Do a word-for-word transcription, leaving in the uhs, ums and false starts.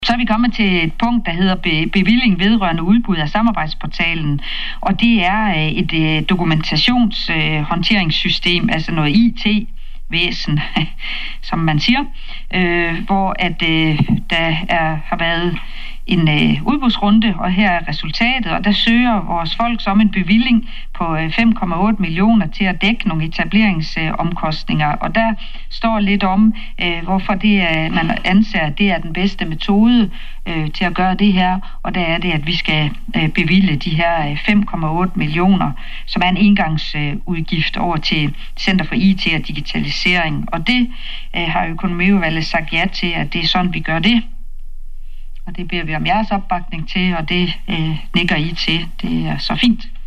Så er vi kommet til et punkt, der hedder be- bevilling vedrørende udbud af samarbejdsportalen, og det er et dokumentationshåndteringssystem, altså noget I T-væsen, som man siger, øh, hvor at øh, der er, har været en øh, udbudsrunde, og her er resultatet, og der søger vores folk som en bevilling på øh, fem komma otte millioner til at dække nogle etableringsomkostninger, øh, og der står lidt om, øh, hvorfor det er, man anser, at det er den bedste metode øh, til at gøre det her, og der er det, at vi skal øh, bevilge de her øh, fem komma otte millioner, som er en engangsudgift øh, over til Center for I T og Digitalisering, og det øh, har økonomiudvalget sagt ja til, at det er sådan, vi gør det. Og det beder vi om jeres opbakning til, og det øh, nikker I til. Det er så fint.